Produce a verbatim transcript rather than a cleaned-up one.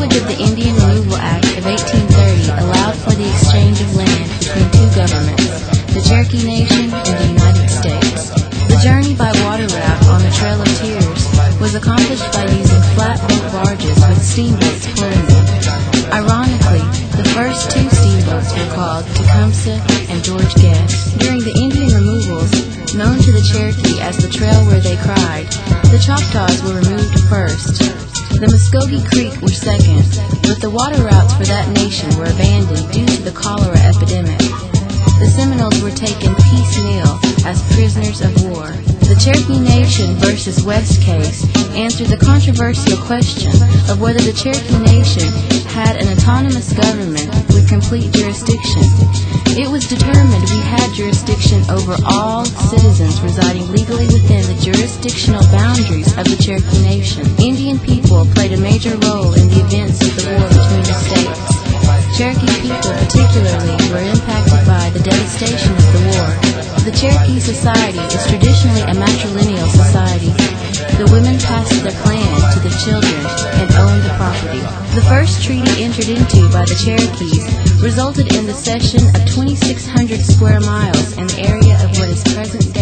passage of the Indian Removal Act of eighteen thirty allowed for the exchange of land between two governments, the Cherokee Nation and the United States. The journey by water route on the Trail of Tears was accomplished by using flatboat barges with steamboats pulling them. Ironically, the first two steamboats were called Tecumseh and George Guest. During the Indian removals, known to the Cherokee as the Trail Where They Cried, the Choctaws were removed first. The Muskogee Creek were second, but the water routes for that nation were abandoned due to the cholera epidemic. The Seminoles were taken piecemeal as prisoners of war. The Cherokee Nation versus West case answered the controversial question of whether the Cherokee Nation had an autonomous government with complete jurisdiction. It was determined we had jurisdiction over all citizens residing legally within the jurisdictional boundaries of the Cherokee Nation. Indian people played a major role in the events of the war between the states. Cherokee people particularly were impacted by the devastation of the war. The Cherokee society is traditionally a matrilineal society. The women passed their clan to the children and owned the property. The first treaty entered into by the Cherokees resulted in the cession of twenty-six hundred square miles in the area of what is present